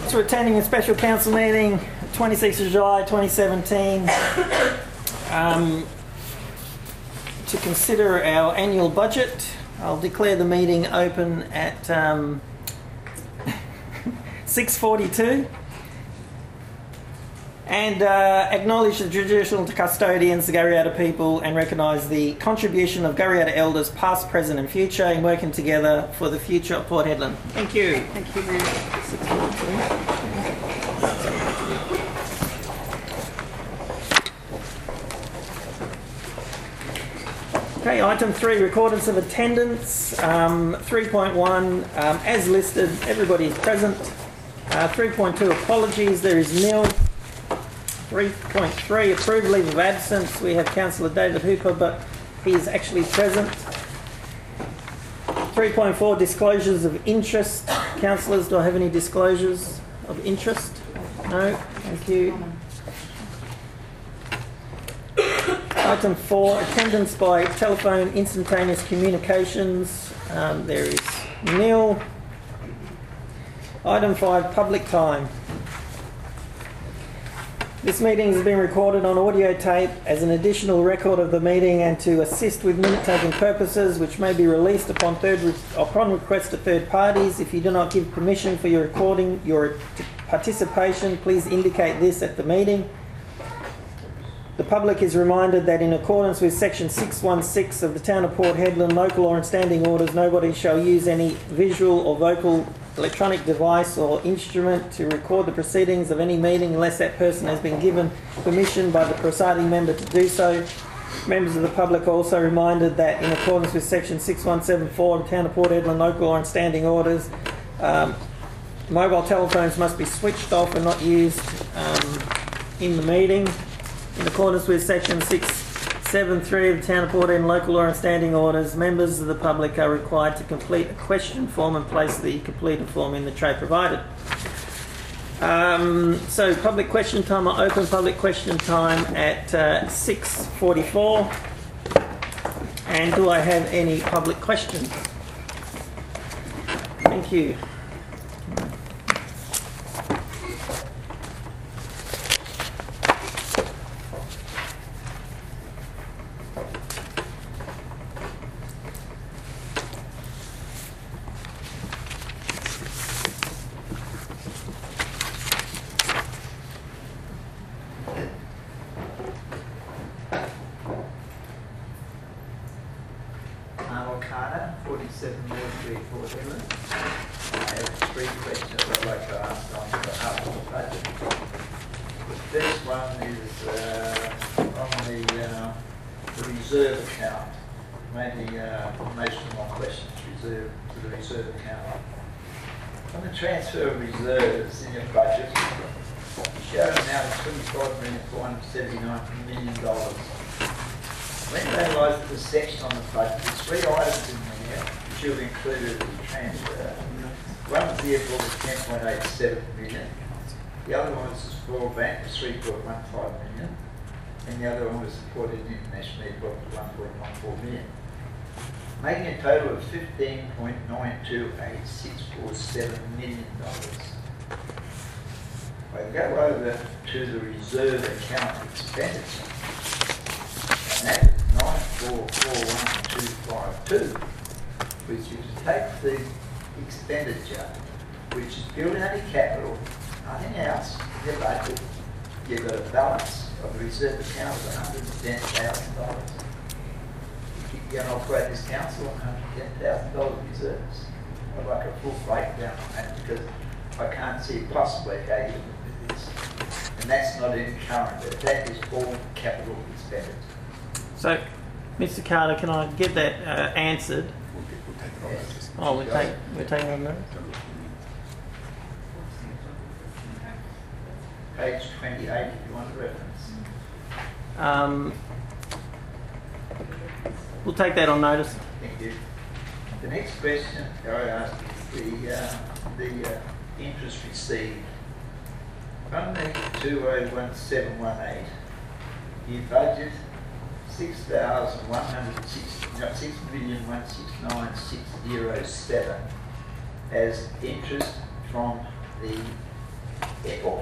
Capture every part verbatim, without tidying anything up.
Thanks for attending the special council meeting, twenty-sixth of July twenty seventeen. Um, to consider our annual budget, I'll declare the meeting open at um, six forty-two. And uh, acknowledge the traditional custodians, the Garryata people, and recognise the contribution of Garryata elders past, present and future in working together for the future of Port Hedland. Thank you. Thank you, Mayor. Okay, item three, recordance of attendance. Um, three point one, um, as listed, everybody is present. Uh, three point two, apologies, there is nil. three point three, approved leave of absence. We have Councillor David Hooper, but he is actually present. three point four, disclosures of interest. Councillors, do I have any disclosures of interest? No, thank you. Item four, attendance by telephone instantaneous communications. Um, there is nil. Item five, public time. This meeting has been recorded on audio tape as an additional record of the meeting and to assist with minute-taking purposes, which may be released upon, third re upon request to third parties. If you do not give permission for your recording, your participation, please indicate this at the meeting. The public is reminded that in accordance with section six one six of the Town of Port Hedland local law and standing orders, nobody shall use any visual or vocal electronic device or instrument to record the proceedings of any meeting unless that person has been given permission by the presiding member to do so. Members of the public are also reminded that in accordance with section six one seven four of the Town of Port Hedland local law and standing orders, um, mobile telephones must be switched off and not used um, in the meeting. In accordance with section six seven three of the Town of Port Hedland local law and standing orders, members of the public are required to complete a question form and place the completed form in the tray provided. Um, so public question time, I open public question time at uh, six forty-four. And do I have any public questions? Thank you. forty-seven Moore Street, Port Hedland. I have three questions I'd like to ask on behalf of the budget. The first one is uh, on the, uh, the reserve account. Mainly, uh, most of my questions reserved to the reserve account. On the transfer of reserves in your budget, you show an amount of twenty-five million four hundred seventy-nine million dollars. When you analyse the section on the budget, there's three items in there which you've included in the transfer. One was the airport was ten point eight seven million. The other one was the Royal Bank was three point one five million. And the other one was supported international airport was one point one four million. Making a total of fifteen point nine two eight six four seven million dollars. I go over to the reserve account expenditure. And that is nine four four one two five two, which is to take the expenditure, which is building any capital, nothing else, in your budget, you've got a balance of the reserve account of one hundred ten thousand dollars. You're going to operate this council on one hundred ten thousand dollars reserves. I'd like a full breakdown on that because I can't see possibly how you do this. And that's not in current, but that is all capital expenditure. So, Mister Carter, can I get that uh, answered? We'll, get, we'll take it on notice. Oh, we take we're taking on notice. Page twenty-eight, if you want a reference. Um, we'll take that on notice. Thank you. The next question that I ask is the uh, the uh, interest received. From the two oh one seven one eight, you budget six thousand one hundred six million one six nine six zero seven as interest from the airport.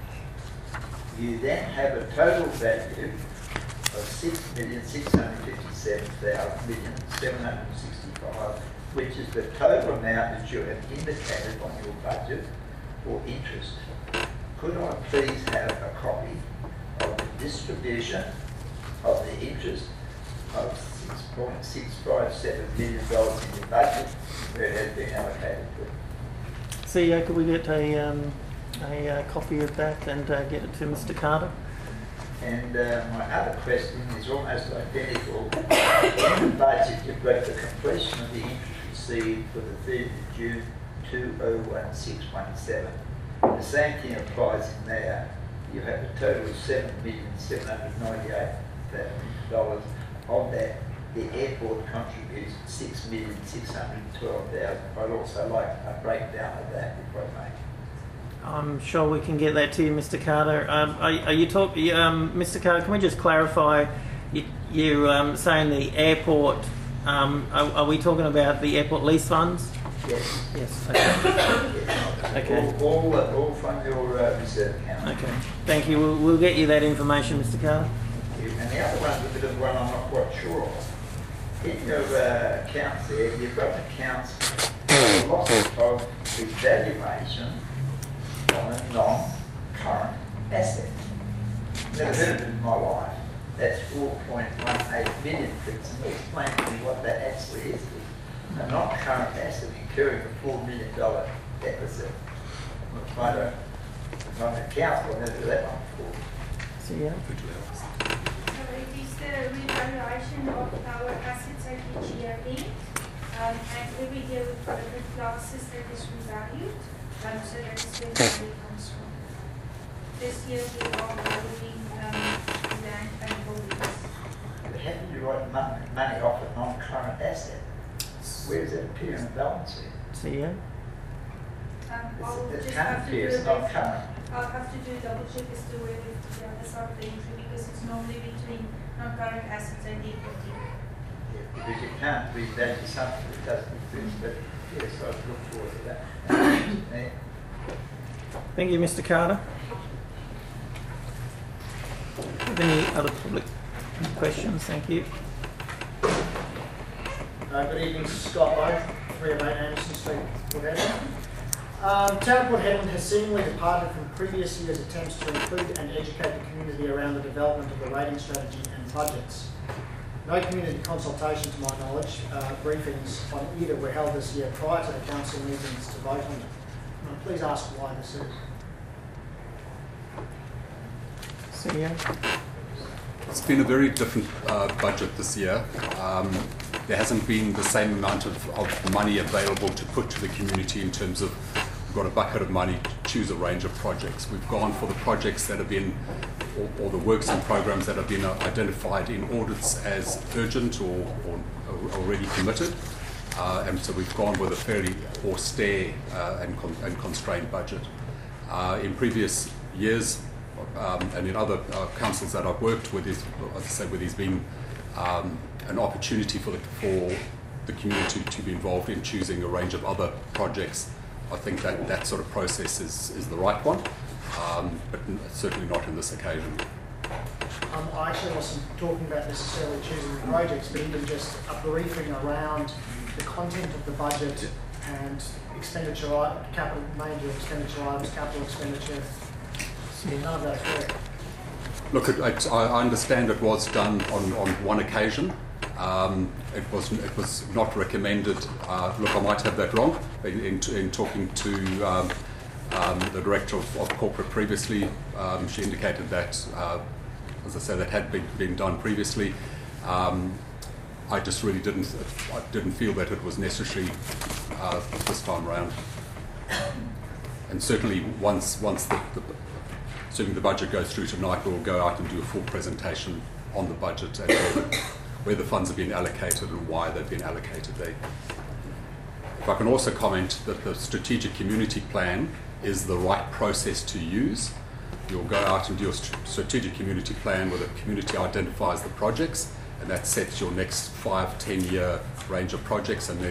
You then have a total value of six million six hundred fifty-seven thousand seven hundred sixty-five, which is the total amount that you have indicated on your budget for interest. Could I please have a copy of the distribution of the interest of six point six five seven million dollars in your budget where it has been allocated to? C E O, could we get a, um, a uh, copy of that and uh, get it to Mister Carter? And uh, my other question is almost identical. In the budget, you've got the completion of the interest received for the thirtieth of June two thousand sixteen seventeen. The same thing applies in there. You have a total of seven million seven hundred ninety-eight thousand dollars. Of that, the airport contributes six million six hundred twelve thousand dollars. I'd also like a breakdown of that, if I may. I'm sure we can get that to you, Mister Carter. Um, are, are you talking, um, Mister Carter? Can we just clarify? You, you're um, saying the airport. Um, are, are we talking about the airport lease funds? Yes. Yes. Okay. Yes. Okay. All, all, all from your uh, reserve account. Okay. Thank you. We'll, we'll get you that information, Mister Carter. Thank you. And the other one's a bit of one I'm not quite sure of. In your uh, accounts there, you've got accounts for loss of evaluation on a non-current asset. Never heard of it in my life. That's four point one eight million. Can you explain to me what that actually is? A non-current asset incurring a four million dollar deficit. I'm trying to find an account, I've never heard that one before. So yeah. So it is the revaluation of our assets at each year end. Um, and every year we've got different classes that is revalued. Um, so that is where the value comes from. This year we are valuing um, land and buildings. But how do you write money, money off a non-current asset? Where does that appear in the balance sheet? So yeah. Um, I'll It's, just it have can't to appear, do it's it not with- current. I'll have to do a double check as to where we've the other side of the entry because it's normally between non-current assets and equity. Yeah, because you can't revalue something that doesn't exist, but yes, I look forward to that. Yeah. Thank you, Mister Carter. Have any other public questions? Thank you. Uh, good evening, Scott Lowe, three oh eight Anderson Street, Port Hedland. Um, Town of Port Hedland has seemingly departed from previous years' attempts to include and educate the community around the development of the rating strategy and budgets. No community consultation, to my knowledge, uh, briefings on either were held this year prior to the council meetings to vote on them. Can I please ask why this is? So yeah. It's been a very different uh, budget this year. Um, there hasn't been the same amount of, of money available to put to the community in terms of we've got a bucket of money to choose a range of projects. We've gone for the projects that have been, or, or the works and programs that have been identified in audits as urgent or, or, or already committed. Uh, and so we've gone with a fairly austere uh, and, con and constrained budget. Uh, in previous years, Um, and in other uh, councils that I've worked with, is, as I said, where there's been um, an opportunity for the, for the community to be involved in choosing a range of other projects. I think that that sort of process is, is the right one, um, but certainly not in this occasion. Um, I actually wasn't talking about necessarily choosing the projects, but even just a briefing around the content of the budget and expenditure, capital, major expenditure items, capital expenditure. None of that's correct. Look, it, it, I understand it was done on, on one occasion. Um, it was it was not recommended. Uh, look, I might have that wrong. In, in, in talking to um, um, the director of, of corporate previously, um, she indicated that, uh, as I said, that had been, been done previously. Um, I just really didn't I didn't feel that it was necessary uh, this time around. And certainly once once the, the Assuming the budget goes through tonight, we'll go out and do a full presentation on the budget and where the, where the funds have been allocated and why they've been allocated there. If I can also comment that the strategic community plan is the right process to use. You'll go out and do a st strategic community plan where the community identifies the projects, and that sets your next five, ten year range of projects, and then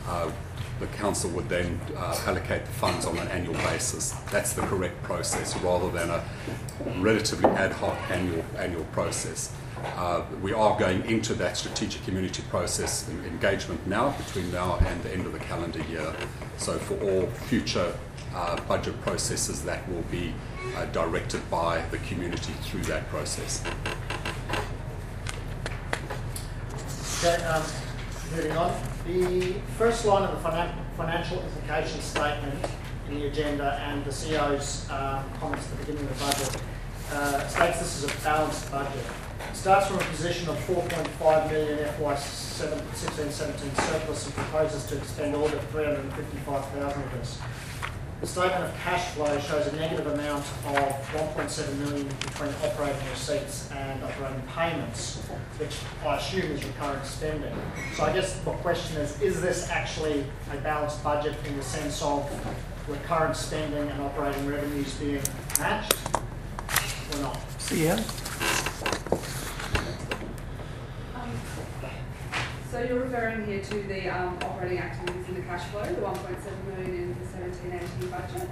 uh, the council would then uh, allocate the funds on an annual basis. That's the correct process, rather than a relatively ad hoc annual annual process. Uh, we are going into that strategic community process in engagement now, between now and the end of the calendar year. So for all future uh, budget processes, that will be uh, directed by the community through that process. Okay, um, moving on. The first line of the finan financial implication statement in the agenda and the C E O's um, comments at the beginning of the budget uh, states this is a balanced budget. It starts from a position of four point five million F Y sixteen seventeen surplus and proposes to expend all but three hundred fifty-five thousand of this. The statement of cash flow shows a negative amount of one point seven million between operating receipts and operating payments, which I assume is recurrent spending. So I guess my question is, is this actually a balanced budget in the sense of recurrent spending and operating revenues being matched or not? See ya. So you're referring here to the um, operating activities in the cash flow, the one point seven million in the seventeen eighteen budget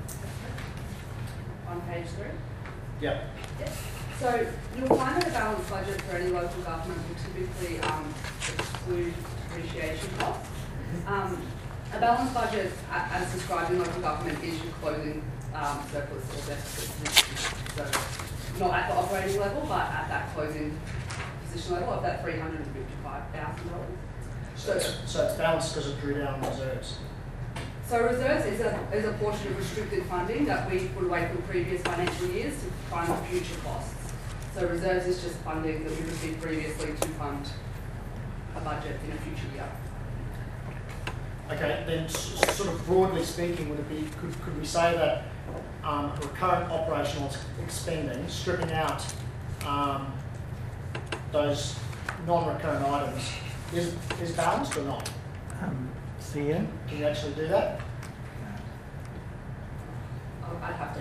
on page three? Yep. Yes. So you'll find that a balanced budget for any local government will typically um, exclude depreciation costs. Um, a balanced budget, a- as described in local government, is your closing um, surplus or deficit. So not at the operating level, but at that closing position level of that three hundred fifty-five thousand dollars. So, it's- so it's balanced because it drew down reserves. So reserves is a, is a portion of restricted funding that we put away from previous financial years to fund future costs. So reserves is just funding that we received previously to fund a budget in a future year. Okay, then s- sort of broadly speaking, would it be, could, could we say that um, recurrent operational ex- expending, stripping out um, those non-recurrent items, is, is balanced or not? Um, see ya. Can you actually do that? Oh, I'd have to.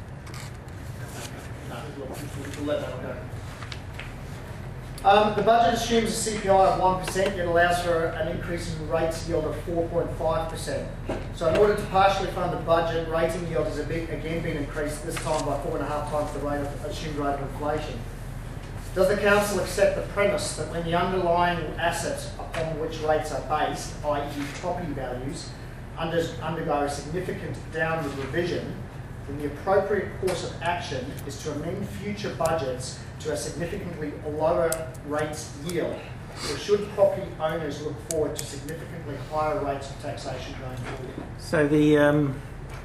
No, we'll, we'll let that one go. Um, the budget assumes a C P I of one percent, yet allows for an increase in rates yield of four point five percent. So in order to partially fund the budget, rating yield has a big, again been increased, this time by four and a half times the rate of, assumed rate of inflation. Does the council accept the premise that when the underlying assets upon which rates are based, that is property values, under, undergo a significant downward revision, then the appropriate course of action is to amend future budgets to a significantly lower rates yield? Or should property owners look forward to significantly higher rates of taxation going forward? So the um,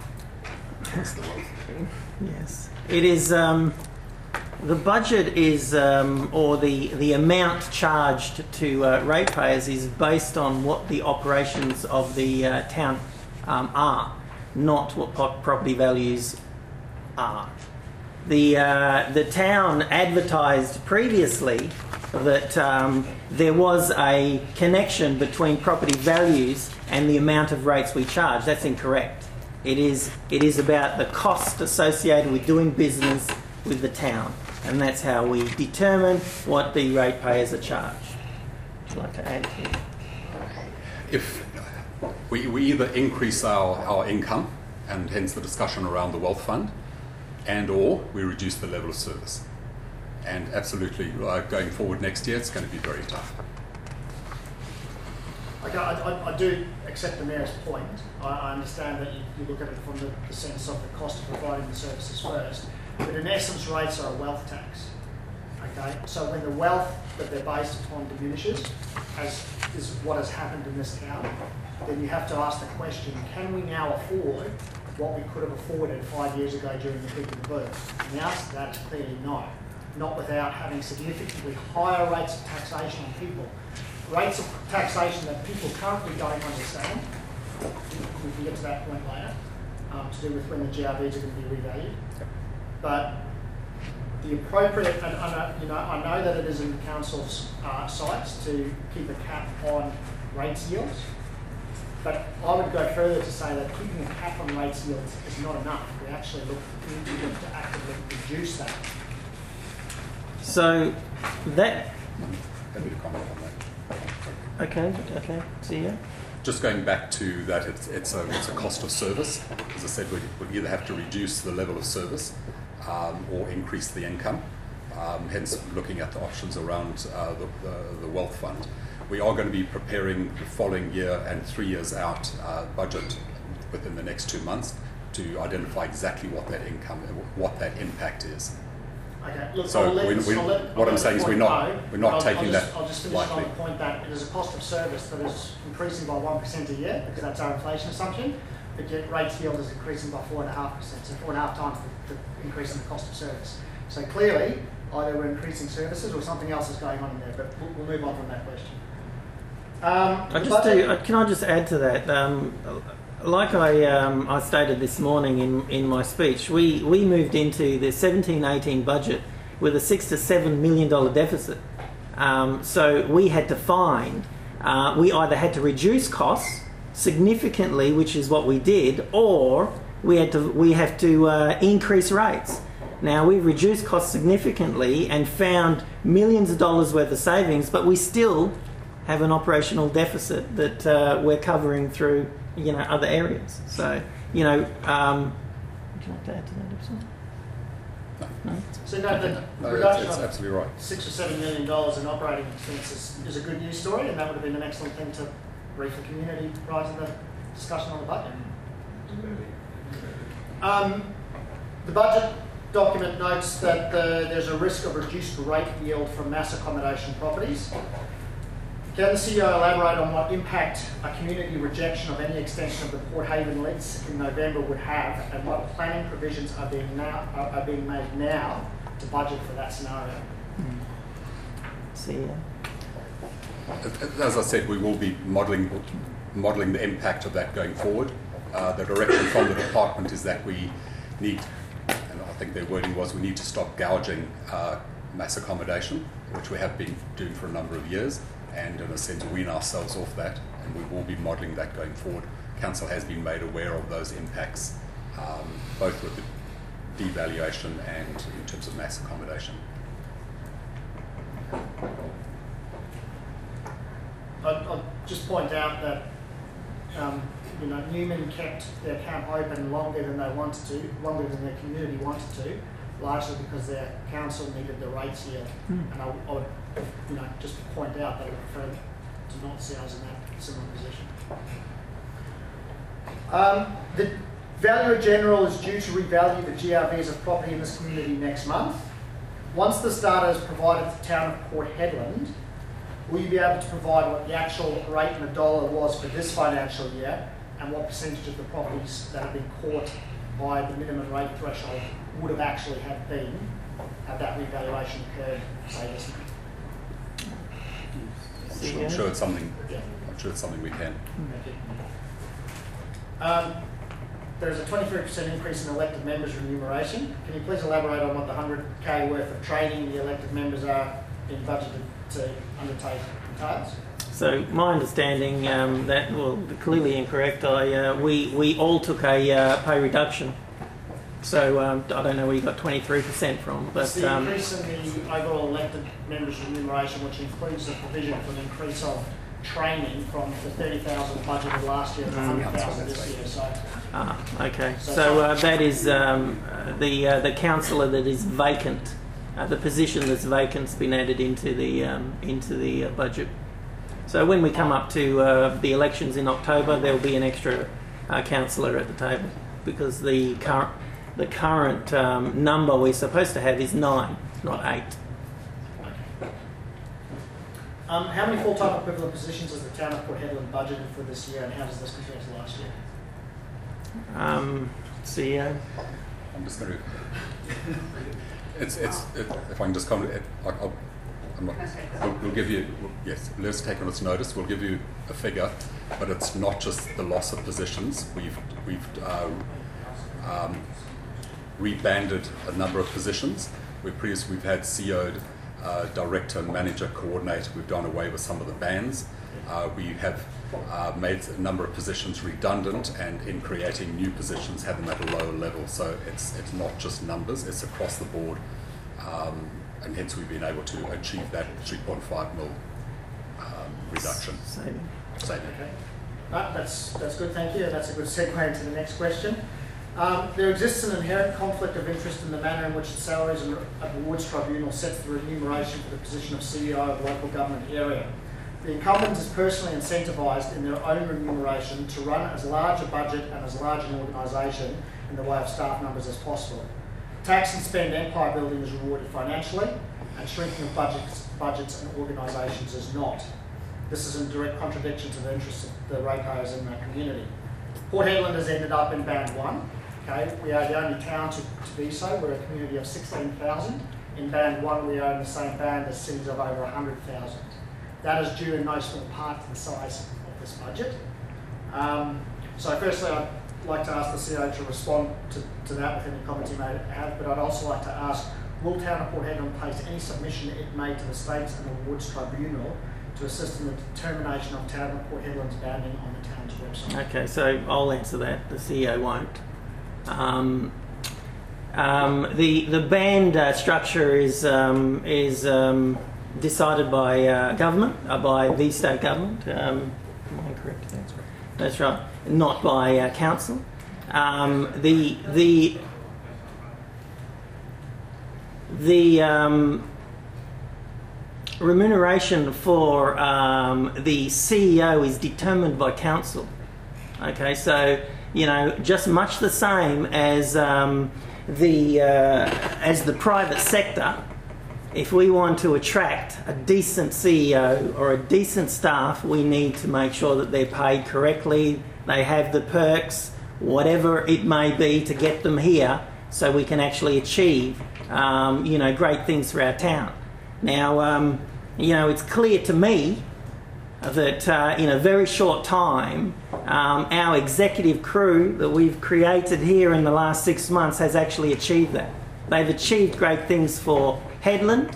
yes, it is. Um, the budget is, um, or the the amount charged to uh, ratepayers is based on what the operations of the uh, town um, are, not what po- property values are. The uh, the town advertised previously that um, there was a connection between property values and the amount of rates we charge. That's incorrect. It is it is about the cost associated with doing business with the town, and that's how we determine what the ratepayers are charged. Would you like to add to it? If we, we either increase our, our income, and hence the discussion around the wealth fund, and or we reduce the level of service. And absolutely, uh, going forward next year, it's going to be very tough. Okay, I, I, I do accept the Mayor's point. I, I understand that you, you look at it from the, the sense of the cost of providing the services first. But in essence, rates are a wealth tax. Okay, so when the wealth that they're based upon diminishes, as is what has happened in this town, then you have to ask the question, can we now afford what we could have afforded five years ago during the peak of the boom? And the answer to that is clearly no. Not without having significantly higher rates of taxation on people. Rates of taxation that people currently don't understand. We can get to that point later, um, to do with when the G R Bs are going to be revalued. But the appropriate, and, and you know, I know that it is in the council's uh, sights to keep a cap on rates yields, but I would go further to say that keeping a cap on rates yields is not enough. We actually look, we need to look to actively reduce that. So that Happy to comment on that. okay, okay, see ya. just going back to that, it's, it's, a, it's a cost of service. As I said, we we'll either have to reduce the level of service um, or increase the income. Um, hence, looking at the options around uh, the, the, the wealth fund. We are going to be preparing the following year and three years out uh, budget within the next two months to identify exactly what that income, what that impact is. Okay. Look, So I'll let- we- we- I'll let- what I'll I'm let saying the is we're point not- go, we're not but I'll- taking I'll just, that I'll just finish on lightly. the point that it is a cost of service that is increasing by one percent a year, because that's our inflation assumption, but yet rates yield is increasing by four point five percent, so four and a half times the, the increase in the cost of service. So clearly, either we're increasing services or something else is going on in there, but we'll, we'll move on from that question. Um, I the just budget- do, uh, can I just add to that? Um, like I, um, I stated this morning in, in my speech, we, we moved into the seventeen eighteen budget with a six to seven million dollar deficit. Um, so we had to find, uh, we either had to reduce costs significantly, which is what we did, or we had to we have to uh, increase rates. Now we've reduced costs significantly and found millions of dollars worth of savings, but we still have an operational deficit that uh, we're covering through, you know, other areas. So, you know, um, would you like to add to that, Epsom? No. So no, the No, it's, reduction it's of absolutely right. six or seven million dollars in operating expenses is a good news story, and that would have been an excellent thing to brief the community prior to the discussion on the budget. Um, the budget document notes that the, there's a risk of reduced rate yield from mass accommodation properties. Can the C E O elaborate on what impact a community rejection of any extension of the Port Haven lease in November would have, and what planning provisions are being now are, are being made now to budget for that scenario? See, uh, As I said, we will be modelling modelling the impact of that going forward. Uh, the direction from the department is that we need, and I think their wording was, we need to stop gouging uh, mass accommodation, which we have been doing for a number of years, and in a sense wean ourselves off that, and we will be modelling that going forward. Council has been made aware of those impacts, um, both with the devaluation and in terms of mass accommodation. I'd, I'd just point out that um, you know, Newman kept their camp open longer than they wanted to, longer than their community wanted to, largely because their council needed the rates yield. Mm. And I, I would, you know, just point out that I would prefer to not see us in that similar position. Um, the Valuer General is due to revalue the G R Vs of property in this community next month. Once this data is provided to the town of Port Hedland, will you be able to provide what the actual rate in a dollar was for this financial year, and what percentage of the properties that have been caught by the minimum rate threshold would have actually have been, had that revaluation occurred, say this month? I'm sure, I'm sure it's something. Yeah. I'm sure it's something we can. Thank you. Um, there's a twenty-three percent increase in elected members' remuneration. Can you please elaborate on what the one hundred K worth of training the elected members are being budgeted to undertake entails? So my understanding, um, that, well, clearly incorrect. I uh, we we all took a uh, pay reduction. So um, I don't know where you got twenty-three percent from, but It's the um, increase in the overall elected members' remuneration, which includes the provision for an increase of training from the thirty thousand budgeted last year to one hundred thousand this year. So ah, okay. So uh, that is um, uh, the uh, the councillor that is vacant. Uh, the position that's vacant's been added into the um, into the uh, budget. So when we come up to uh, the elections in October, there will be an extra uh, councillor at the table, because the current the current um, number we're supposed to have is nine, not eight. Um, how many full-time equivalent positions has the town of Port Hedland budgeted for this year, and how does this compare to last year? Um, C E O. I'm just going to. It's it's it, if I can just comment. It, I, I'll, I'm not. We'll, we'll give you. We'll, yes, let's take on its notice. We'll give you a figure, but it's not just the loss of positions. We've we've uh, um, rebanded a number of positions. We previously we've had C E O, uh, director, manager, coordinator. We've done away with some of the bands. Uh, we have uh, made a number of positions redundant, and in creating new positions, have them at a lower level. So it's it's not just numbers; it's across the board, um, and hence we've been able to achieve that three point five mil um, reduction Saving. saving. Okay. Ah, that's, that's good, thank you. That's a good segue into the next question. Um, there exists an inherent conflict of interest in the manner in which the Salaries and Awards Tribunal sets the remuneration for the position of C E O of a local government area. The incumbent is personally incentivised in their own remuneration to run as large a budget and as large an organisation in the way of staff numbers as possible. Tax and spend empire building is rewarded financially, and shrinking of budgets, budgets and organisations is not. This is in direct contradiction to the interests of the ratepayers in that community. Port Hedland has ended up in band one. Okay, we are the only town to, to be so. We're a community of sixteen thousand. In band one, we are in the same band as cities of over one hundred thousand. That is due in no small part to the size of this budget. Um, so firstly, I'd like to ask the C E O to respond to, to that with any comments he may have, but I'd also like to ask, will Town of Port Hedland place any submission it made to the States and Awards Tribunal to assist in the determination of Town of Port Hedland's banding on the town's website? Okay, so I'll answer that. The C E O won't. Um, um, the the band uh, structure is um, is um, decided by uh, government, uh, by the state government. Um, am I correct? That's right. That's right. Not by uh, council. Um, the the the um, remuneration for um, the C E O is determined by council. Okay, so you know, just much the same as um, the uh, as the private sector. If we want to attract a decent C E O or a decent staff, we need to make sure that they're paid correctly, they have the perks, whatever it may be, to get them here so we can actually achieve, um, you know, great things for our town. Now, um, you know, it's clear to me that uh, in a very short time, um, our executive crew that we've created here in the last six months has actually achieved that. They've achieved great things for Hedland.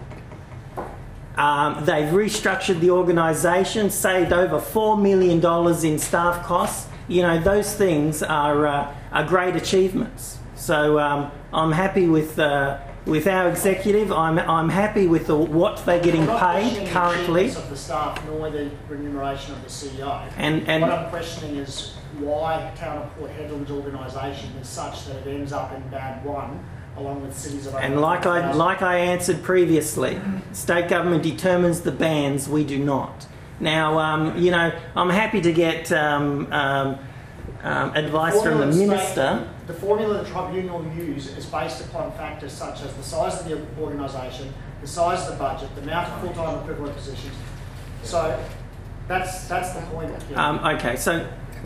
Um, they've restructured the organisation, saved over four million dollars in staff costs. You know, those things are, uh, are great achievements. So um, I'm happy with uh, with our executive. I'm I'm happy with the, what they're getting paid currently. The of the staff nor the remuneration of the C E O. And, and what I'm questioning is why Town of Port Hedland's organisation is such that it ends up in band one, along with cities of. And like I like I answered previously, state government determines the bands. We do not. Now, um, you know, I'm happy to get um, um, um, advice from the minister. State, the formula the tribunal use is based upon factors such as the size of the organisation, the size of the budget, the amount of full-time equivalent positions. So that's that's the point. Um, okay, so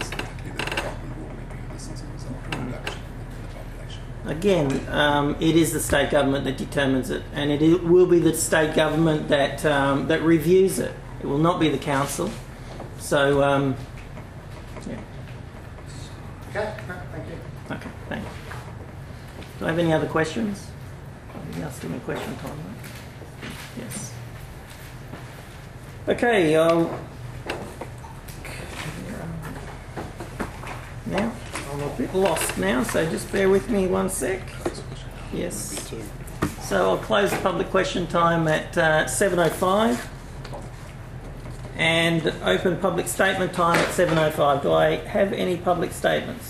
again, um, it is the state government that determines it, and it, it will be the state government that um, that reviews it. It will not be the council. So, um, yeah. Okay, no, thank you. Okay, thanks. Do I have any other questions? Anybody else give me a question time? Yes. Okay, I'll... Now, I'm a bit lost now, so just bear with me one sec. Yes. So I'll close the public question time at uh, seven oh five and open public statement time at seven oh five. Do I have any public statements?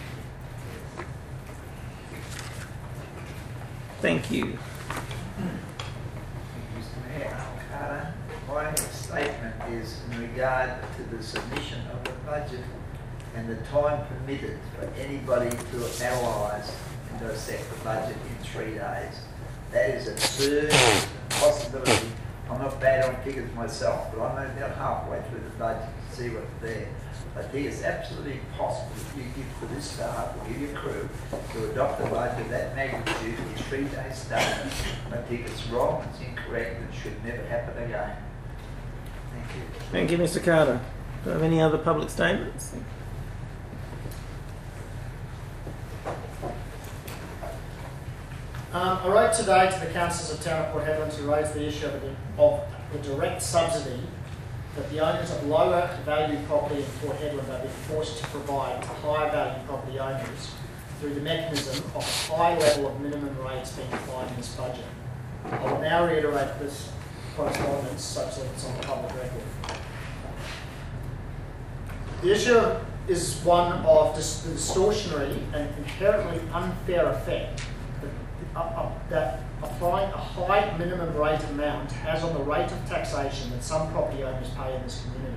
Thank you. Mister Mayor, Al Carter, my statement is in regard to the submission of the budget and the time permitted for anybody to analyse and dissect the budget in three days. That is a third possibility. I'm not bad on figures myself, but I'm about halfway through the budget to see what's there. I think it's absolutely impossible if you give for this staff or give your crew to adopt a budget of that magnitude in three days' time. I think it's wrong, it's incorrect, and should never happen again. Thank you. Thank you, Mister Carter. Do I have any other public statements? Um, I wrote today to the councillors of Town of Port Hedland to raise the issue of the, of the direct subsidy that the owners of lower value property in Port Hedland are being forced to provide to higher value property owners through the mechanism of a high level of minimum rates being applied in this budget. I will now reiterate this correspondence such that it's on the public record. The issue is one of dis- the distortionary and inherently unfair effect that, uh, uh, that applying a high minimum rate amount has on the rate of taxation that some property owners pay in this community.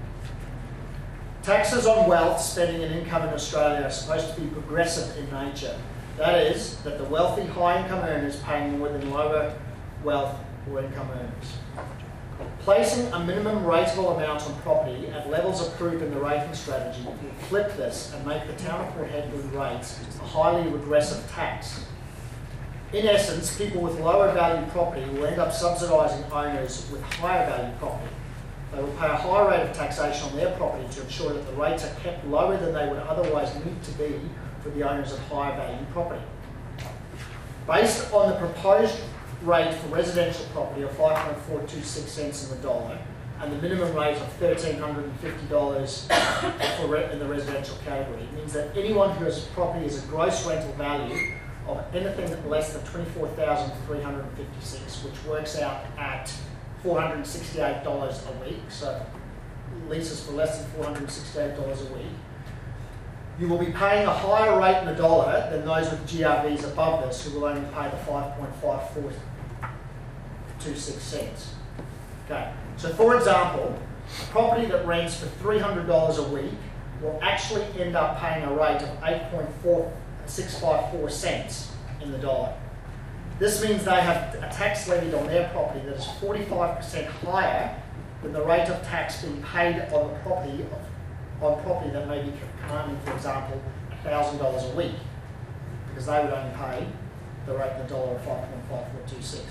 Taxes on wealth, spending and income in Australia are supposed to be progressive in nature. That is, that the wealthy high-income earners pay more than lower wealth or income earners. Placing a minimum rateable amount on property at levels approved in the rating strategy will flip this and make the town of Port Hedland rates a highly regressive tax. In essence, people with lower value property will end up subsidising owners with higher value property. They will pay a higher rate of taxation on their property to ensure that the rates are kept lower than they would otherwise need to be for the owners of higher value property. Based on the proposed rate for residential property of five point four two six cents in the dollar and the minimum rate of one thousand three hundred fifty dollars for re- in the residential category, it means that anyone who has property as a gross rental value of anything less than twenty-four thousand three hundred fifty-six dollars, which works out at four hundred sixty-eight dollars a week, so leases for less than four hundred sixty-eight dollars a week, you will be paying a higher rate in the dollar than those with G R Vs above this, who will only pay the five point five four two six cents. Okay, so for example, a property that rents for three hundred dollars a week will actually end up paying a rate of eight point four six five four cents in the dollar. This means they have a tax levied on their property that is forty-five percent higher than the rate of tax being paid on the property of, on property that may be commanding, for example, one thousand dollars a week, because they would only pay the rate in the dollar of five point five four two six.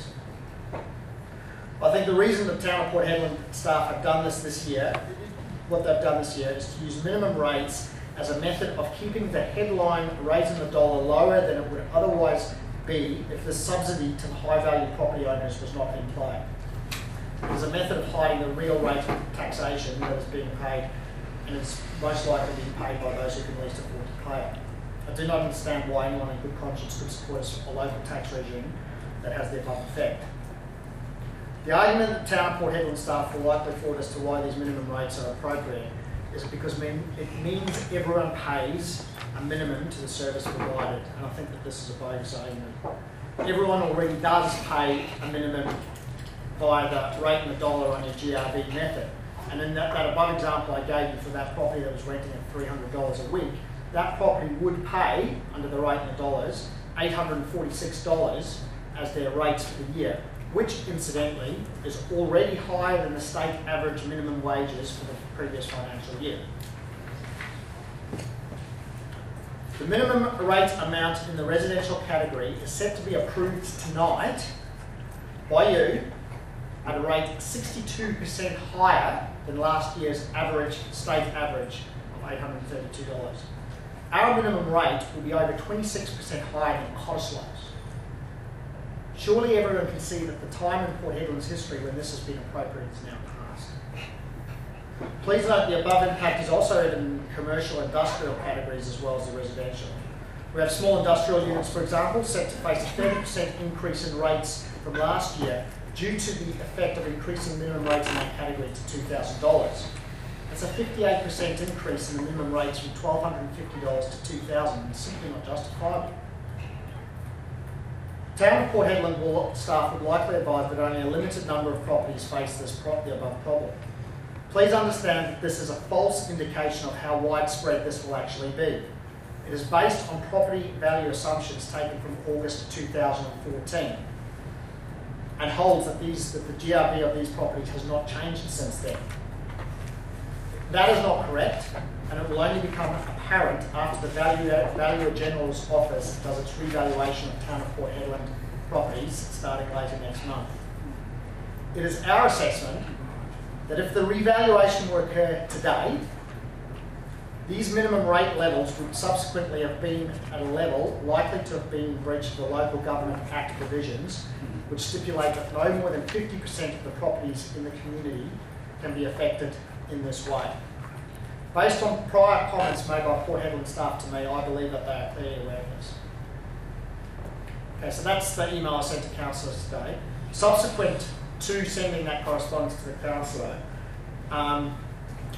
I think the reason the Town of Port Hedland staff have done this this year, what they've done this year, is to use minimum rates as a method of keeping the headline rate in the dollar lower than it would otherwise be if the subsidy to the high-value property owners was not in play. It is a method of hiding the real rate of taxation that is being paid, and it's most likely being paid by those who can least afford to pay it. I do not understand why anyone in good conscience could support a local tax regime that has the above effect. The argument that Town of Port Hedland staff will likely forward as to why these minimum rates are appropriate is because it means everyone pays a minimum to the service provided, and I think that this is a bogus argument. Everyone already does pay a minimum via the rate in the dollar on your G R V method, and in that, that above example I gave you for that property that was renting at three hundred dollars a week, that property would pay, under the rate in the dollars, eight hundred forty-six dollars as their rates for the year, which incidentally is already higher than the state average minimum wages for the previous financial year. The minimum rate amount in the residential category is set to be approved tonight by you at a rate sixty-two percent higher than last year's average state average of eight hundred thirty-two dollars. Our minimum rate will be over twenty-six percent higher than Coslow's. Surely everyone can see that the time in Port Hedland's history when this has been appropriate is now past. Please note the above impact is also in commercial industrial categories as well as the residential. We have small industrial units, for example, set to face a thirty percent increase in rates from last year due to the effect of increasing minimum rates in that category to two thousand dollars. That's a fifty-eight percent increase in the minimum rates from one thousand two hundred fifty dollars to two thousand dollars, and it's simply not justifiable. Town of Port Hedland will, staff would likely advise that only a limited number of properties face this pro- the above problem. Please understand that this is a false indication of how widespread this will actually be. It is based on property value assumptions taken from August two thousand fourteen and holds that, these, that the G R V of these properties has not changed since then. That is not correct, and it will only become apparent after the Valuer, Valuer General's Office does its revaluation of Town of Port Hedland properties starting later next month. It is our assessment that if the revaluation were to occur today, these minimum rate levels would subsequently have been at a level likely to have been in breach of the Local Government Act provisions, which stipulate that no more than fifty percent of the properties in the community can be affected in this way. Based on prior comments made by Port Hedland staff to me, I believe that they are clearly aware of this. Okay, so that's the email I sent to councillors today. Subsequent to sending that correspondence to the councillor, um,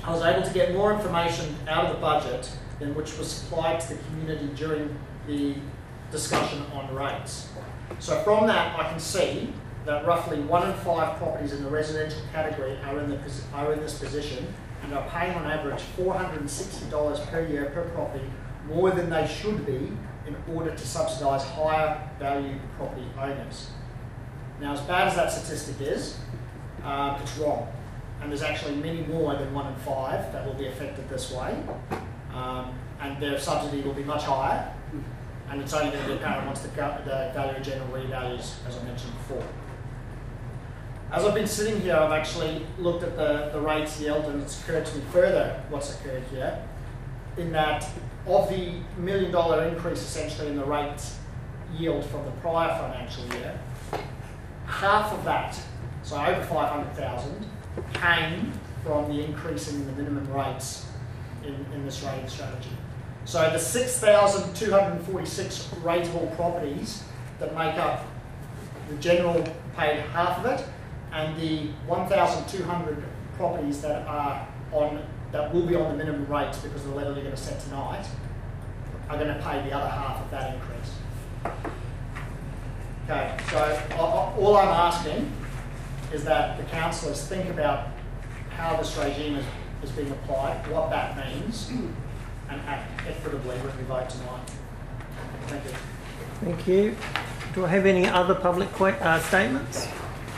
I was able to get more information out of the budget than which was supplied to the community during the discussion on rates. So from that, I can see that roughly one in five properties in the residential category are in, the, are in this position and are paying on average four hundred sixty dollars per year per property, more than they should be in order to subsidise higher value property owners. Now, as bad as that statistic is, uh, it's wrong. And there's actually many more than one in five that will be affected this way. Um, and their subsidy will be much higher. And it's only going to be apparent once the, the value general revalues, as I mentioned before. As I've been sitting here, I've actually looked at the, the rates yield, and it's occurred to me further what's occurred here, in that of the million dollar increase essentially in the rates yield from the prior financial year, half of that, so over five hundred thousand, came from the increase in the minimum rates in, in this rating strategy. So the six thousand two hundred forty-six rateable properties that make up the general paid half of it, and the one thousand two hundred properties that are on that will be on the minimum rates because of the level you're going to set tonight, are going to pay the other half of that increase. Okay, so all I'm asking is that the councillors think about how this regime is, is being applied, what that means, and act equitably when we vote tonight. Thank you. Thank you. Do I have any other public que- uh, statements?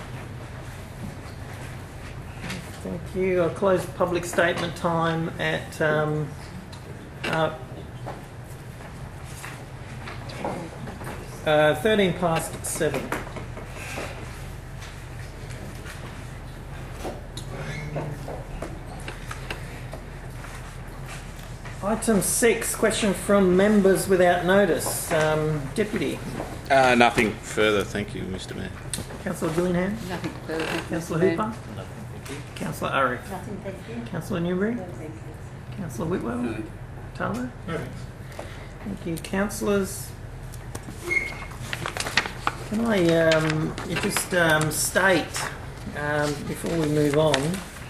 Thank you. I'll close public statement time at um, uh, uh, thirteen past seven. Item six, question from members without notice. Um, Deputy. Uh, nothing further, thank you, Mister Mayor. Councillor Gillingham. Nothing further. Thank you, Councillor Mister Hooper. Mayor. Councillor Urry. Nothing, thank you. Councillor Newbury. No, thank you. Councillor Whitwell. No. Tyler. No. Thank you, councillors. Can I um, just um, state um, before we move on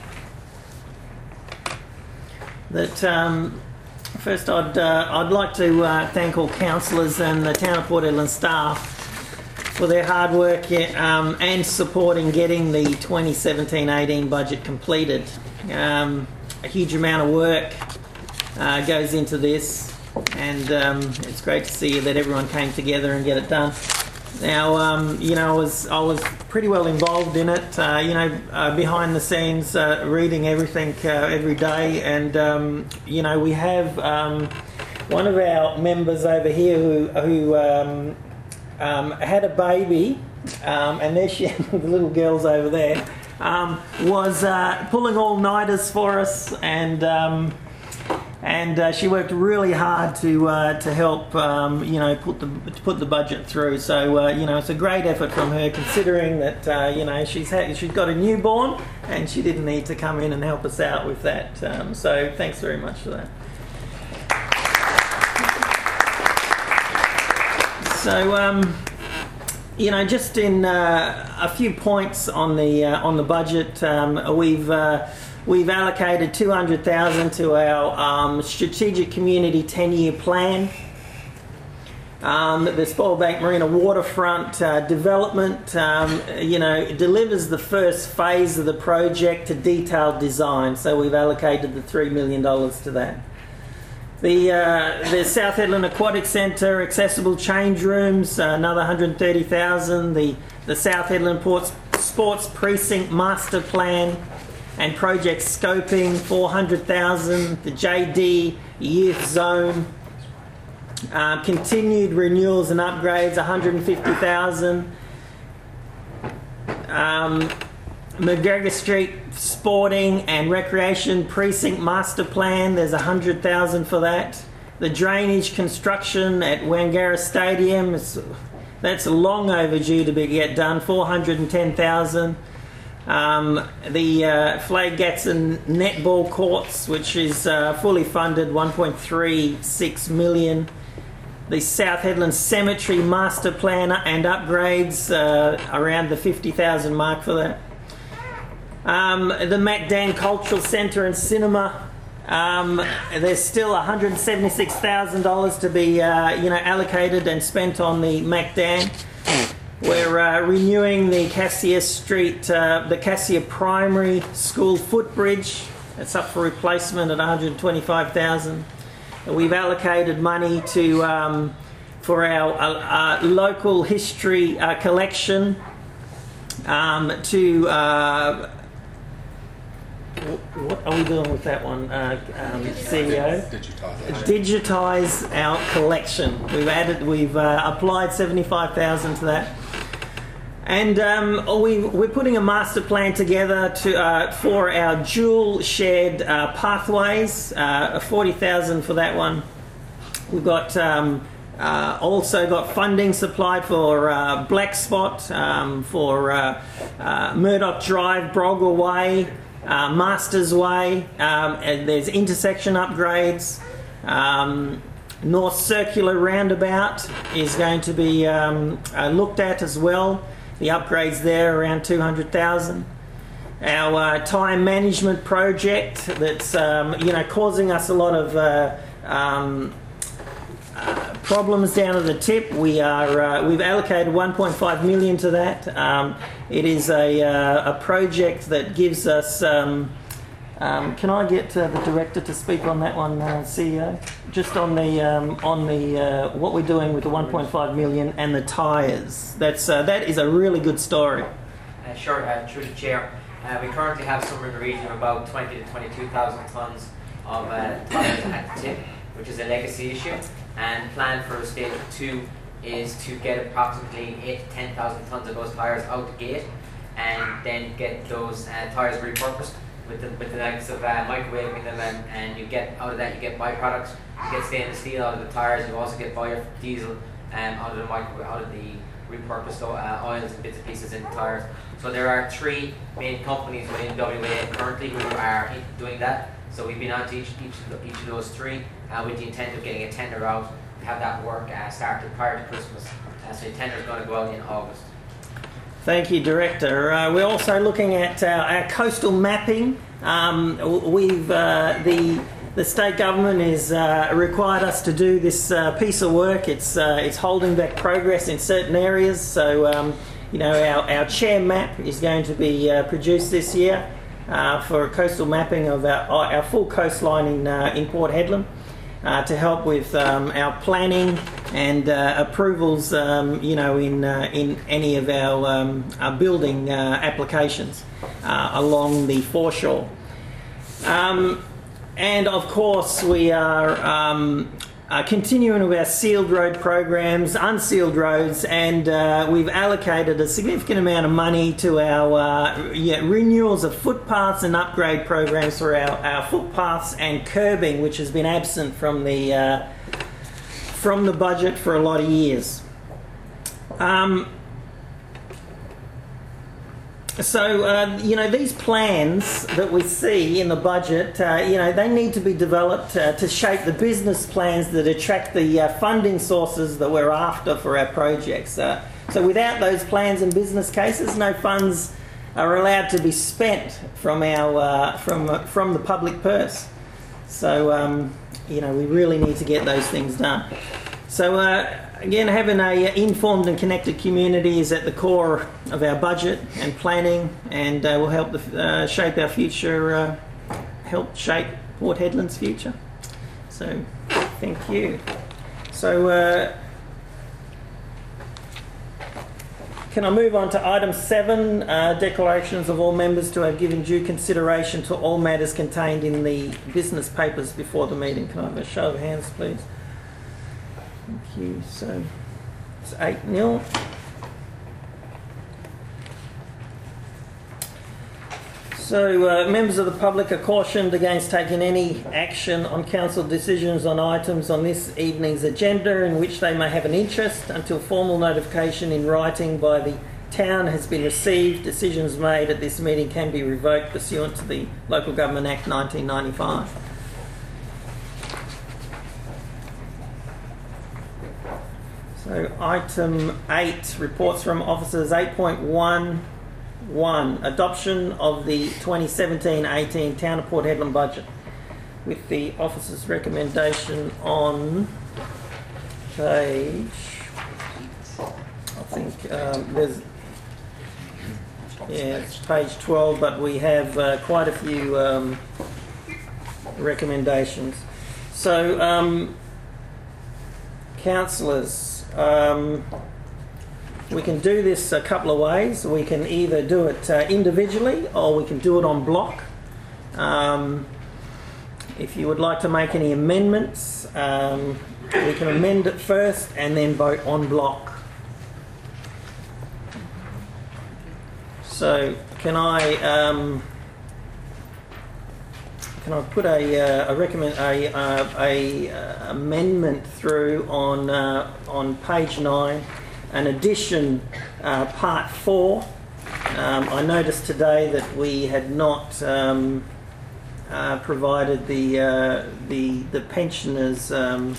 that um, first I'd uh, I'd like to uh, thank all councillors and the Town of Port Hedland staff for their hard work um, and support in getting the twenty seventeen eighteen budget completed. Um, a huge amount of work uh, goes into this, and um, it's great to see that everyone came together and get it done. Now, um, you know, I was I was pretty well involved in it. Uh, you know, uh, behind the scenes, uh, reading everything uh, every day, and um, you know, we have um, one of our members over here who who um, um, had a baby, um, and there she the little girl's over there, um, was uh, pulling all nighters for us, and. Um, And uh, she worked really hard to uh, to help um, you know put the to put the budget through. So uh, you know it's a great effort from her, considering that uh, you know she's had, she's got a newborn and she didn't need to come in and help us out with that. Um, so thanks very much for that. So um, you know just in uh, a few points on the uh, on the budget, um, we've. Uh, We've allocated two hundred thousand dollars to our um, strategic community ten-year plan. Um, the Spoilbank Marina waterfront uh, development, um, you know, delivers the first phase of the project to detailed design. So we've allocated the three million dollars to that. The uh, the South Hedland Aquatic Centre accessible change rooms, uh, another one hundred thirty thousand dollars. The the South Hedland Ports, Sports Precinct Master Plan and project scoping, four hundred thousand dollars. The J D Youth Zone, uh, continued renewals and upgrades, one hundred fifty thousand dollars. Um, McGregor Street Sporting and Recreation Precinct Master Plan, there's one hundred thousand dollars for that. The drainage construction at Wangara Stadium, is, that's long overdue to be get done, four hundred ten thousand dollars. Um, the uh, Flag Gatson netball courts, which is uh, fully funded, one point three six million dollars. The South Hedland Cemetery Master Plan and upgrades, uh, around the fifty thousand mark for that. Um, the MacDan Cultural Centre and Cinema, um, there's still one hundred seventy-six thousand dollars to be uh, you know, allocated and spent on the MacDan. We're uh, renewing the Cassia Street, uh, the Cassia Primary School footbridge. It's up for replacement at one hundred twenty-five thousand dollars. We've allocated money to um, for our uh, uh, local history uh, collection um, to. Uh, what are we doing with that one, uh, um, C E O? Digitisation. Digitise our collection. We've added, we've uh, applied seventy-five thousand to that, and um, we, we're putting a master plan together to uh, for our dual shared uh, pathways. Uh, forty thousand for that one. We've got um, uh, also got funding supplied for uh, Black Spot, um, for uh, uh, Murdoch Drive, Brogger Way. Uh, Masters Way, um, and there's intersection upgrades. Um, North Circular Roundabout is going to be um, uh, looked at as well. The upgrades there around two hundred thousand. Our uh, time management project that's um, you know, causing us a lot of uh, um, uh, problems down at the tip. We are uh, we've allocated one point five million to that. Um, it is a uh, a project that gives us. Um, um, can I get uh, the director to speak on that one, uh, C E O? Just on the um, on the uh, what we're doing with the one point five million and the tyres. That's uh, that is a really good story. Uh, sure, uh, through the chair. Uh, we currently have somewhere in the region of about twenty to twenty-two thousand tonnes of uh, tyres at the tip, which is a legacy issue. And plan for stage two is to get approximately eight to ten thousand tonnes of those tyres out the gate, and then get those uh, tyres repurposed with the with the likes of uh, microwaving them, and, and you get out of that you get byproducts. You get stainless steel out of the tyres. You also get biodiesel um, out of the micro out of the repurposed uh, oils and bits and pieces in the tyres. So there are three main companies within W A currently who are doing that. So we've been on to each, each, each of those three uh, with the intent of getting a tender out to have that work uh, started prior to Christmas. Uh, so the tender is going to go out in August. Thank you, Director. Uh, we're also looking at uh, our coastal mapping. Um, we've uh, the the state government has uh, required us to do this uh, piece of work. It's uh, it's holding back progress in certain areas. So um, you know, our our chair map is going to be uh, produced this year. Uh, for coastal mapping of our, our full coastline in, uh, in Port Hedland uh, to help with um, our planning and uh, approvals, um, you know, in uh, in any of our, um, our building uh, applications uh, along the foreshore. Um, and of course, we are um, uh, continuing with our sealed road programs, unsealed roads, and uh, we've allocated a significant amount of money to our uh, yeah, renewals of footpaths and upgrade programs for our, our footpaths and curbing, which has been absent from the uh, from the budget for a lot of years. Um, So, uh, you know, these plans that we see in the budget, uh, you know, they need to be developed uh, to shape the business plans that attract the uh, funding sources that we're after for our projects. Uh, so without those plans and business cases, no funds are allowed to be spent from our uh, from uh, from the public purse. So, um, you know, we really need to get those things done. So, uh, again, having a informed and connected community is at the core of our budget and planning, and uh, will help the, uh, shape our future, uh, help shape Port Hedland's future. So, thank you. So, uh, can I move on to item seven, uh, declarations of all members to have given due consideration to all matters contained in the business papers before the meeting. Can I have a show of hands, please? Thank you. So it's eight nil. So uh, members of the public are cautioned against taking any action on council decisions on items on this evening's agenda in which they may have an interest until formal notification in writing by the town has been received. Decisions made at this meeting can be revoked pursuant to the Local Government Act nineteen ninety-five. So item eight, reports from officers. Eight point one, one, adoption of the twenty seventeen eighteen Town of Port Hedland budget with the officer's recommendation on page, I think um, there's, yeah, it's page twelve, but we have uh, quite a few um, recommendations. So, um, councillors, um, we can do this a couple of ways. We can either do it uh, individually or we can do it en bloc. Um, if you would like to make any amendments, um, we can amend it first and then vote en bloc. So can I um, can I put a uh, a recommend a uh, a uh, amendment through on uh, on page nine, an addition uh, part four. Um, I noticed today that we had not um, uh, provided the uh, the the pensioners um,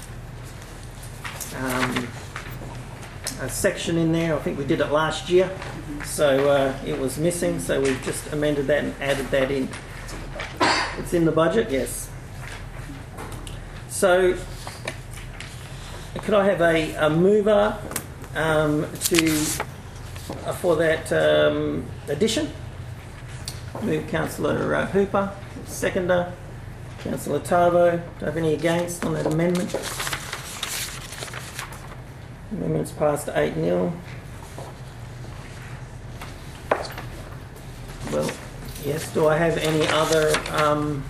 um, a section in there. I think we did it last year, so uh, it was missing. So we've just amended that and added that in. It's in the budget, yes. So, could I have a, a mover um, to uh, for that um, addition? Move Councillor uh, Hooper. Seconder, Councillor Tarbo. Do I have any against on that amendment? Amendment's passed eight nil. Well, yes. Do I have any other? Um,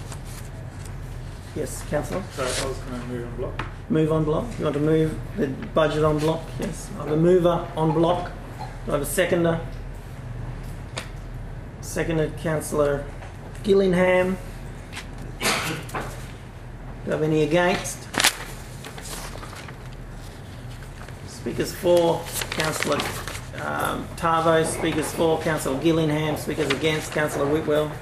yes, Councillor. So I was going to move on block. Move on block. You want to move the budget on block? Yes. I have a mover on block. Do I have a seconder? Seconded, Councillor Gillingham. Do I have any against? Speakers for, Councillor um, Tarbo. Speakers for, Councillor Gillingham. Speakers against, Councillor Whitwell.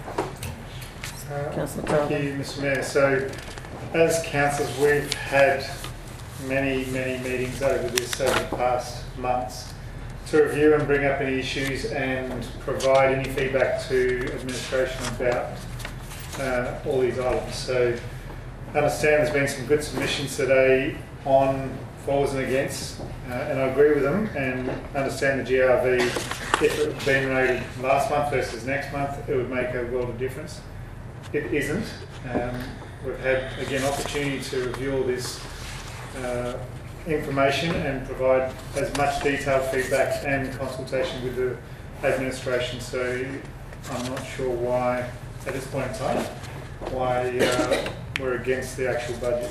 Uh, Councillor Thank Tarbo. you, Mister Mayor. So, as councillors, we've had many, many meetings over this over the past months to review and bring up any issues and provide any feedback to administration about uh, all these items. So, I understand there's been some good submissions today on fors and against, uh, and I agree with them and understand the G R V. If it had been rated last month versus next month, it would make a world of difference. It isn't. Um, we've had, again, opportunity to review all this uh, information and provide as much detailed feedback and consultation with the administration. So I'm not sure why, at this point in time, why uh, we're against the actual budget.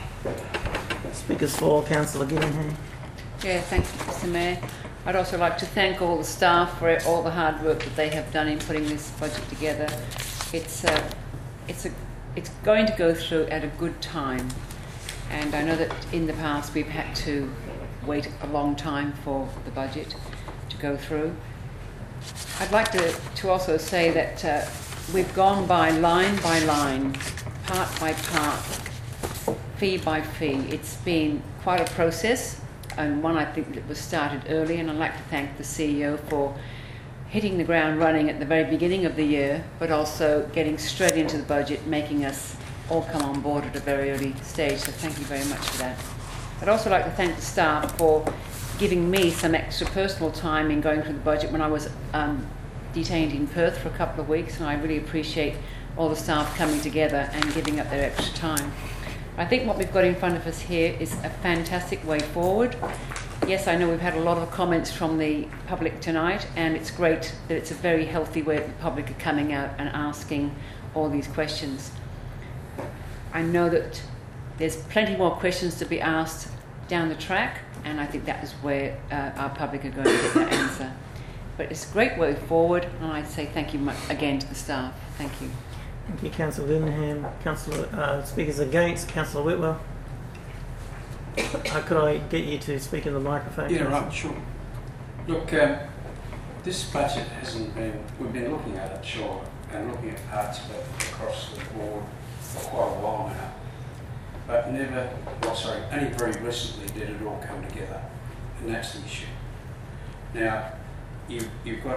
Speakers for, Councillor Gillingham. Yeah, thank you, Mister Mayor. I'd also like to thank all the staff for all the hard work that they have done in putting this budget together. It's uh, it's a it's going to go through at a good time, and I know that in the past we've had to wait a long time for the budget to go through. I'd like to, to also say that uh, we've gone by line by line, part by part, fee by fee. It's been quite a process, and one I think that was started early, and I'd like to thank the C E O for hitting the ground running at the very beginning of the year, but also getting straight into the budget, making us all come on board at a very early stage. So thank you very much for that. I'd also like to thank the staff for giving me some extra personal time in going through the budget when I was um, detained in Perth for a couple of weeks, and I really appreciate all the staff coming together and giving up their extra time. I think what we've got in front of us here is a fantastic way forward. Yes, I know we've had a lot of comments from the public tonight, and it's great that it's a very healthy way that the public are coming out and asking all these questions. I know that there's plenty more questions to be asked down the track, and I think that is where uh, our public are going to get their answer. But it's a great way forward, and I'd say thank you much again to the staff. Thank you. Thank you, Councillor Gillingham. Councillor, uh, speakers against, Councillor Whitwell. Uh, could I get you to speak in the microphone? Yeah, right, sure. Look, um, this budget hasn't been, we've been looking at it, sure, and looking at parts of it across the board for quite a while now. But never, well, sorry, only very recently did it all come together, and that's the issue. Now, you, you've got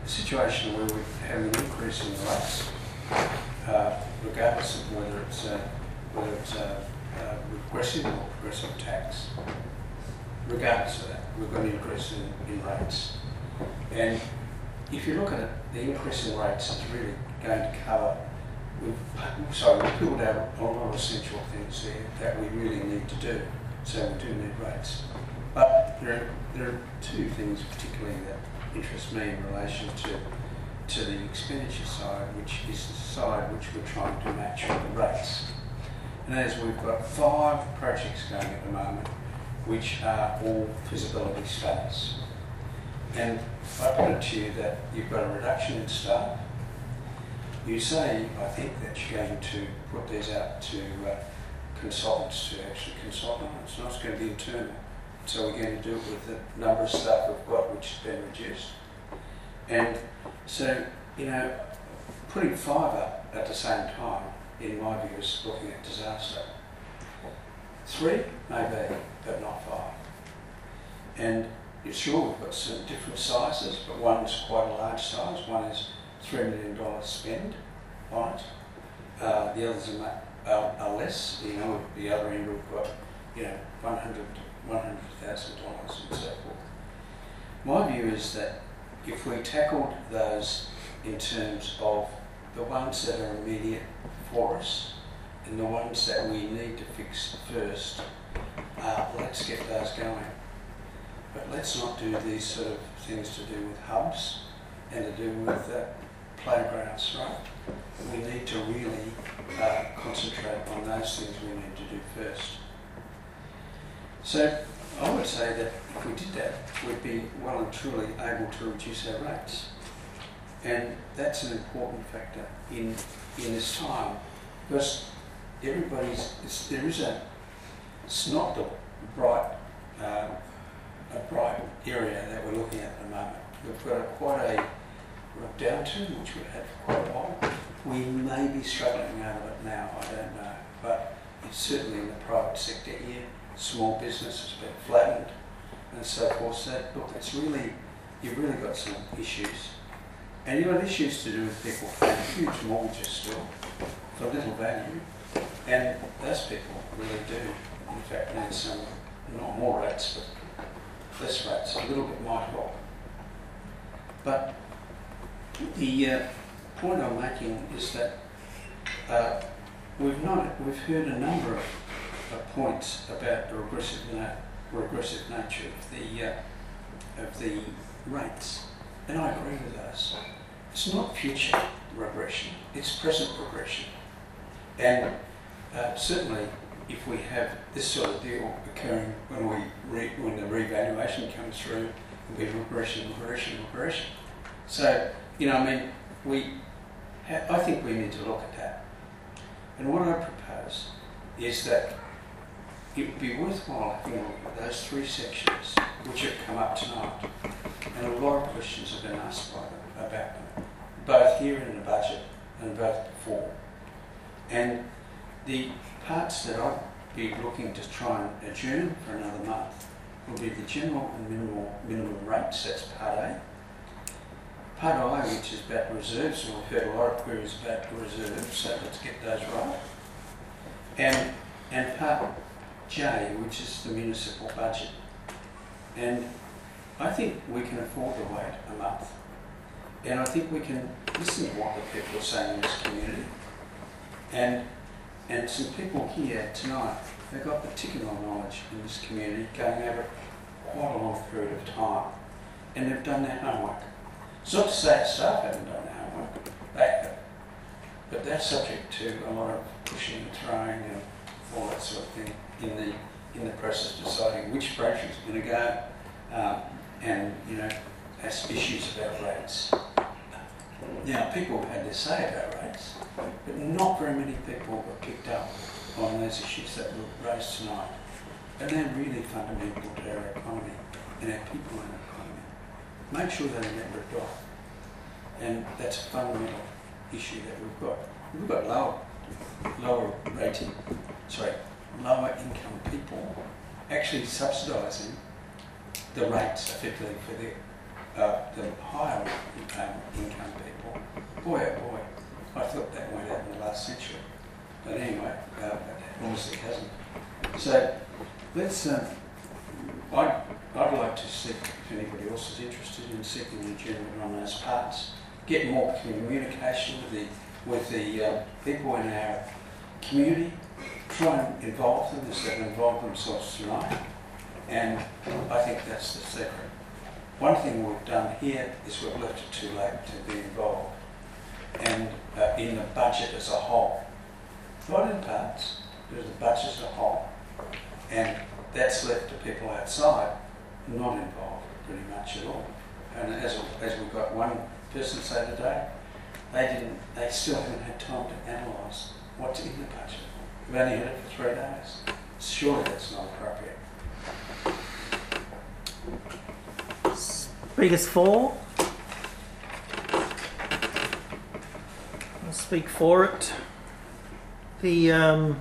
a situation where we have an increase in the rates, uh, regardless of whether it's uh, whether it's a, a regressive or progressive tax. Regardless of that, we've got an increase in, in rates. And if you look at it, the increase in rates is really going to cover, we've, sorry, we've pulled out a lot of essential things there that we really need to do, so we do need rates. But there are, there are two things particularly that interest me in relation to, to the expenditure side, which is the side which we're trying to match with the rates. And that is, we've got five projects going at the moment, which are all feasibility studies. And I put it to you that you've got a reduction in staff. You say, I think, that you're going to put these out to uh, consultants to actually consult on. It's not going to be internal. So we're going to do it with the number of staff we've got, which has been reduced. And so, you know, putting five up at the same time, in my view, is looking at disaster. Three, maybe, but not five. And you're sure we've got some different sizes, but one's quite a large size. One is three million dollars spend on it. Uh, the others are, are, are less. You know, the other end we've got, you know, one hundred thousand dollars and so forth. My view is that if we tackled those in terms of the ones that are immediate for us and the ones that we need to fix first, uh, let's get those going. But let's not do these sort of things to do with hubs and to do with uh, playgrounds, right? We need to really uh, concentrate on those things we need to do first. So I would say that if we did that, we'd be well and truly able to reduce our rates. And that's an important factor in in this time, because everybody's, it's, there is a, it's not the bright, uh, a bright area that we're looking at at the moment. We've got a, quite a, a downturn, which we've had for quite a while. We may be struggling out of it now, I don't know, but it's certainly in the private sector here. Small business has been flattened and so forth. So look, it's really, you've really got some issues. And you've got issues to do with people paying huge mortgages still for little value. And those people really do, in fact, need some, not more rates, but less rates. A little bit might help. But the uh, point I'm making is that uh, we've not, we've heard a number of uh, points about the regressive, na regressive nature of the uh, of the rates, and I agree with those. It's not future regression; it's present regression, and uh, certainly if we have this sort of deal occurring when we re when the revaluation comes through, it'll be regression, regression, regression. So you know, I mean, we ha I think we need to look at that. And what I propose is that it would be worthwhile having a look at those three sections which have come up tonight, and a lot of questions have been asked by them about them, both here in the budget and both before. And the parts that I'd be looking to try and adjourn for another month will be the general and minimal minimum rates. That's part A. Part I, which is about reserves, and we've heard a lot of queries about the reserves, so let's get those right. And and part J, which is the municipal budget. And I think we can afford to wait a month. And I think we can listen to what the people are saying in this community. And and some people here tonight, they've got particular knowledge in this community going over quite a long period of time. And they've done their homework. It's not to say staff haven't done their homework, they have. But they're subject to a lot of pushing and throwing and all that sort of thing in the in the process of deciding which branches are going to go, um, and you know, has issues about rates. Now, people have had their say about rates, but not very many people were picked up on those issues that were raised tonight, and they're really fundamental to our economy and our people in our economy. Make sure they remember it off, and that's a fundamental issue that we've got. We've got lower, lower rating, sorry, lower income people actually subsidising the rates effectively for their uh, the higher income, income people, boy oh boy, I thought that went out in the last century. But anyway, uh, it obviously hasn't. So let's, um, I'd, I'd like to see if anybody else is interested in seeking the agenda on those parts, get more communication with the, with the uh, people in our community, try and involve them as they've involved themselves tonight. And I think that's the secret. One thing we've done here is we've left it too late to be involved, and uh, in the budget as a whole, not in parts, but the budget as a whole, and that's left to people outside not involved pretty much at all. And as as we've got one person say today, they didn't, they still haven't had time to analyse what's in the budget. We've only had it for three days. Surely that's not appropriate. Speakers for? I'll speak for it. The um,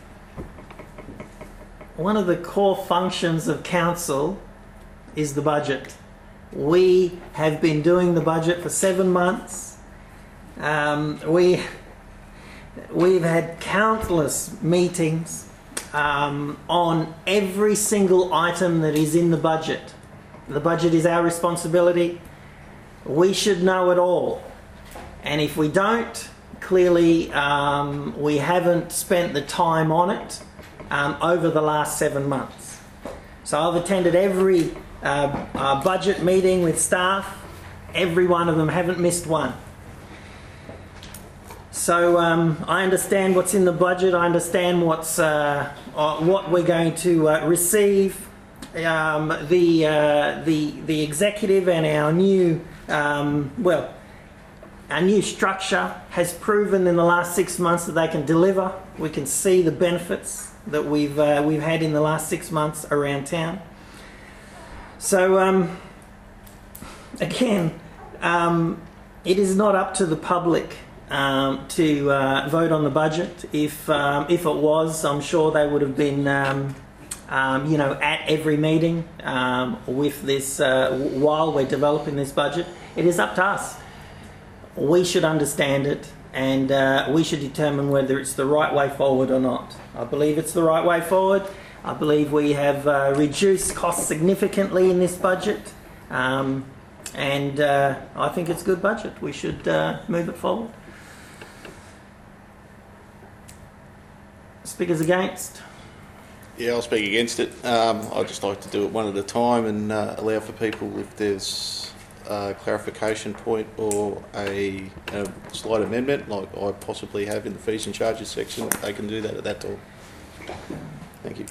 one of the core functions of council is the budget. We have been doing the budget for seven months. Um, we we've had countless meetings um, on every single item that is in the budget. The budget is our responsibility. We should know it all. And if we don't, clearly um, we haven't spent the time on it um, over the last seven months. So I've attended every uh, uh, budget meeting with staff. Every one of them, haven't missed one. So um, I understand what's in the budget. I understand what's uh, uh, what we're going to uh, receive. Um, the uh, the the executive and our new um, well our new structure has proven in the last six months that they can deliver. We can see the benefits that we've uh, we've had in the last six months around town. So um, again, um, it is not up to the public um, to uh, vote on the budget. If um, if it was, I'm sure they would have been. Um, Um, you know, at every meeting um, with this, uh, while we're developing this budget, it is up to us. We should understand it, and uh, we should determine whether it's the right way forward or not. I believe it's the right way forward. I believe we have uh, reduced costs significantly in this budget, um, and uh, I think it's a good budget. We should uh, move it forward. Speakers against? Yeah, I'll speak against it. Um, I'd just like to do it one at a time and uh, allow for people, if there's a clarification point or a, a slight amendment, like I possibly have in the fees and charges section, they can do that at that time. Thank you.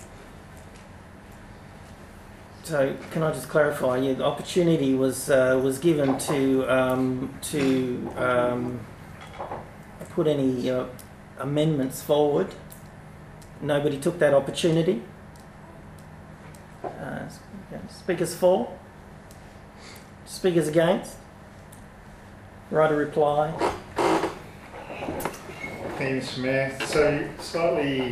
So, can I just clarify? Yeah, the opportunity was uh, was given to um, to um, put any uh, amendments forward. Nobody took that opportunity. Uh, speakers for? Speakers against? Right, a reply. Thank you, Mister Mayor. So, slightly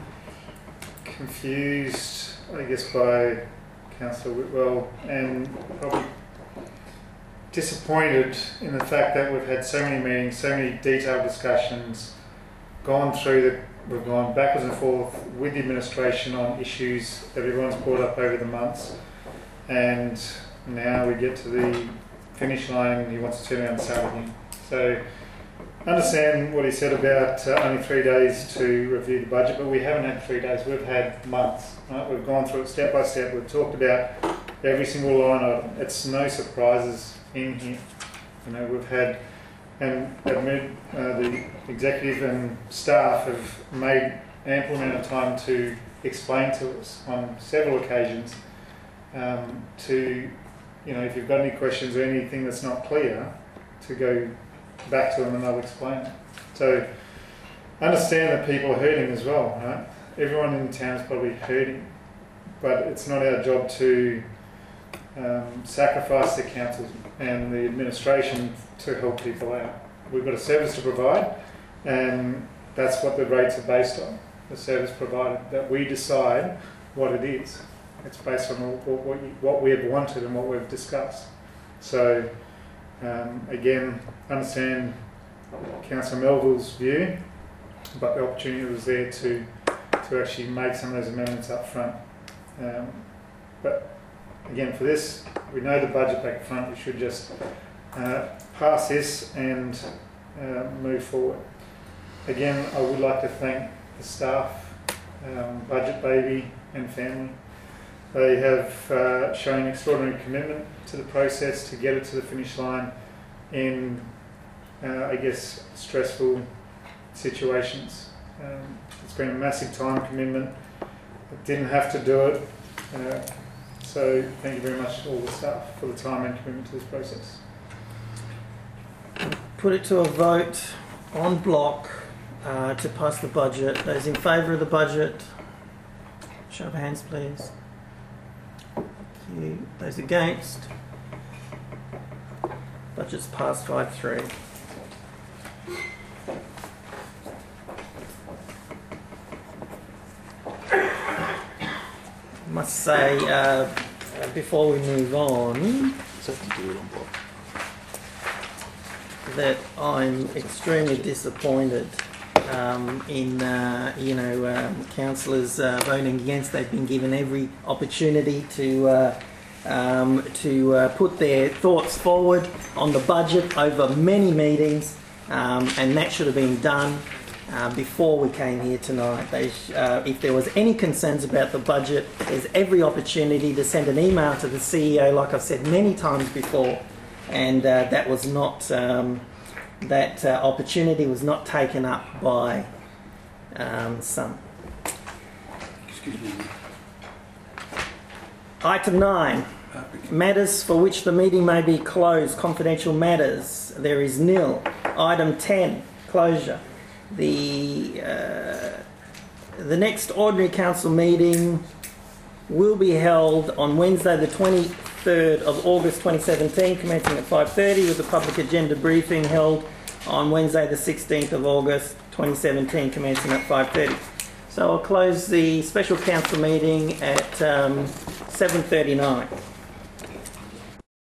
confused, I guess, by Councillor Whitwell, and probably disappointed in the fact that we've had so many meetings, so many detailed discussions, gone through the We've gone backwards and forth with the administration on issues that everyone's brought up over the months, and now we get to the finish line and he wants to turn around and start again. So I understand what he said about uh, only three days to review the budget, but we haven't had three days, we've had months. Right? We've gone through it step by step, we've talked about every single line item. It's no surprises in here. You know, we've had And admit, uh, the executive and staff have made ample amount of time to explain to us on several occasions um, to, you know, if you've got any questions or anything that's not clear, to go back to them and they'll explain it. So understand that people are hurting as well, right? Everyone in town is probably hurting, but it's not our job to um, sacrifice the council and the administration to help people out. We've got a service to provide, and that's what the rates are based on, the service provided, that we decide what it is. It's based on what, what, you, what we have wanted and what we've discussed. So um, again, understand Councillor Melville's view, but the opportunity was there to to actually make some of those amendments up front. Um, but again, for this, we know the budget back front. We should just uh, pass this and uh, move forward. Again, I would like to thank the staff, um, Budget Baby and family. They have uh, shown extraordinary commitment to the process to get it to the finish line in, uh, I guess, stressful situations. Um, it's been a massive time commitment. I didn't have to do it. Uh, so thank you very much to all the staff for the time and commitment to this process. Put it to a vote on block uh, to pass the budget. Those in favour of the budget, show of hands please. Thank you. Those against? Budget's passed five three. I must say, uh, before we move on, So to do it on block. that I'm extremely disappointed um, in, uh, you know, um, councillors uh, voting against. They've been given every opportunity to uh, um, to uh, put their thoughts forward on the budget over many meetings, um, and that should have been done uh, before we came here tonight. They sh- uh, if there was any concerns about the budget, there's every opportunity to send an email to the C E O, like I've said many times before. And uh, that was not um, that uh, opportunity was not taken up by um, some. Excuse me. Item nine, matters for which the meeting may be closed, confidential matters. There is nil. Item ten, closure. The uh, the next ordinary council meeting will be held on Wednesday, the twenty-third of August twenty seventeen, commencing at five thirty, with the public agenda briefing held on Wednesday, the sixteenth of August twenty seventeen, commencing at five thirty. So I'll close the special council meeting at um, seven thirty-nine.